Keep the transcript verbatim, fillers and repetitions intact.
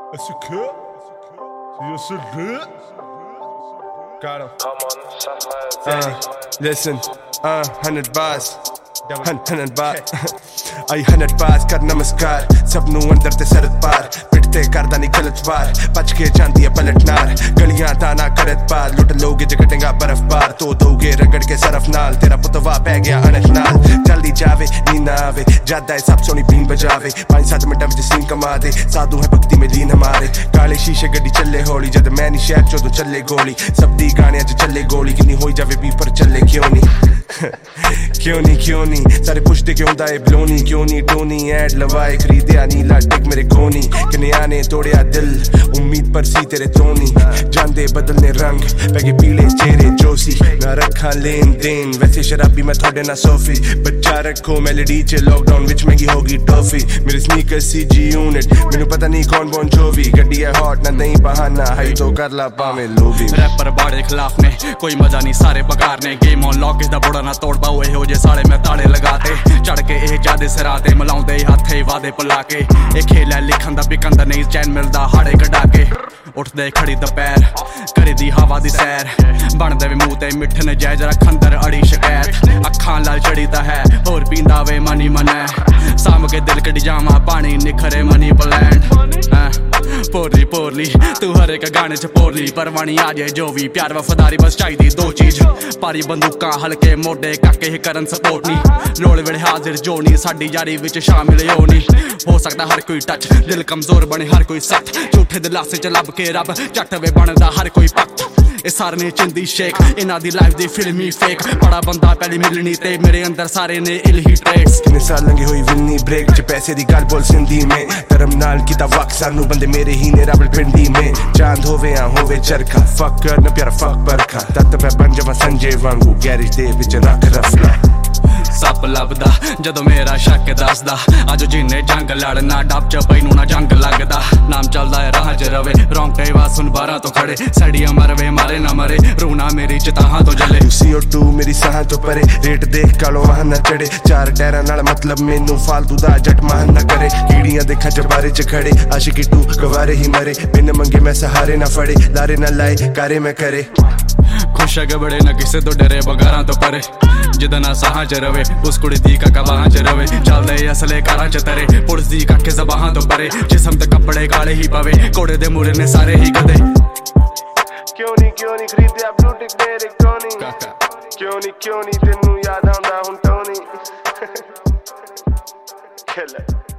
Is it good? Yes, it good. Got him. Come on, uh, listen, uh, hundred bars, hundred bars. आई hundred pass कर नमस्कार सबनू अंदर ते सरद पार पिटते करदा नहीं गलत वार बच के जांदी है पलट नार गलियां ताना करत पार लुट लोगे जगटेंगा बर्फ पार तो दोगे रगड़ के सरफ नाल तेरा पुतवा पै गया अनक नाल जल्दी जावे नींद ना आवे ज्यादा है सब सोनी बीन बजावे पांच सात मिनट विच सीन कमा दे साधु है भक्ति में लीन हमारे काले शीशे गड्डी चले हौली जद मैं नहीं शहर चों चले गोली सब दी गाने च चले गोली किन्नी होई जावे भी पर चले क्यों नहीं क्यों नहीं क्यों नहीं सारे पुछते क्यों दा ब्लोनी क्यों नहीं टोनी ऐड लवाए खरीदया नीला टिक मेरे कोनी कन्या ने तोड़िया दिल उम्मीद पर सी तेरे तोनी जांदे बदलने रंग पैगे पीले चेहरे जोशी ना रखा लेन देन वैसे शराबी मैं थोड़े ना सोफी बच्चा रखो मेलोडी च लॉकडाउन विच महंगी होगी टॉफी मेरे स्नीकर्स सी जी यूनिट मैनू पता नहीं कौन बोन जोवी गड्डी है हॉट ना नहीं बहाना हाई तो कर ला पावे लोभी रैपर बाड़े खिलाफ ने कोई मजा नहीं सारे बकार ने गेम ऑन लॉक इस दा बड़ा ना तोड़ पाओ हो जे साले मैं ताले लगाते चढ़ के ए जादे सिराते मलाउंदे हाथे वादे पला के ए खेल है लिखन दा बिकन दा नहीं चैन मिलदा हाड़े कढा के उठदे खड़ी दोपहर करी दी हवा दी सैर बनदे वे मूंह ते मिठ ने जै जरा खंदर अड़ी शिकायत अखां लाल चढ़ी दा है होर पींदा वे मनी मनै साम के दिल कटी जावा पानी निखरे मनी प्लैंड पोरली पोरली तू हर एक गाने च पोरली परवानी आ जाए जो भी प्यार वफादारी बस चाहिदी दो चीज पारी बंदूकां हल्के मोडे काके करन सपोर्ट नहीं लोड़ वेले हाजिर जो नहीं साडी यारी विच शामिल हो नहीं हो सकदा हर कोई टच दिल कमजोर बने हर कोई सख्त झूठे दिलासे च लब के रब झट वे बनदा हर कोई पक्त ए सारे ने चिंदी शेख इना दी लाइफ दी फिल्मी फेक बड़ा बंदा पहली मिलनी ते मेरे अंदर सारे ने इल ही ट्रेक्स कितने साल लंघे होई विन्नी ब्रेक च पैसे दी गल बोल सिंधी में धर्म नाल कीता वक्त सानू बंदे मेरे ही ने रबड़ पिंडी में चांद होवे आ होवे चरखा फक कर न प्यारा फक बरखा तत मैं बन जावां संजय वांगू गैरेज दे विच रख रफला सप लभदा जदों मेरा शक दसदा अज जिन्ने जंग लड़ना डब च पैनू ना जंग लगदा नाम चलदा है राह च रवे रोंगटे वा सुन बारां तो खड़े सड़ियां मरवे मारे ना मरे रूना मेरी चिताहां तो जले सी ओ टू मेरी साहां तो परे रेट देख कालो वाहन ना चढ़े चार टायरां नाल मतलब मैनू फालतू दा जट मान ना करे कीड़ियां देखा जबारे च खड़े आशिकी टू गवारे ही मरे बिन मंगे मैं सहारे ना फड़े लारे ना लाए कारे मैं करे खुश अग बड़े ना किसे तो डरे बगारां तो परे जिदा ना साहां च रवे उस कुड़ी दी काका बाहां च रवे चलदे असले कारां च तरे पुलिस दी काके जबाहां तो परे जिसम ते कपड़े काले ही पवे कोड़े दे मुरे ने सारे ही गदे क्यों नहीं क्यों नहीं खरीदया ब्लू टिक मेरे कोनी क्यों नहीं क्यों नहीं तेनू याद आंदा हुन टोनी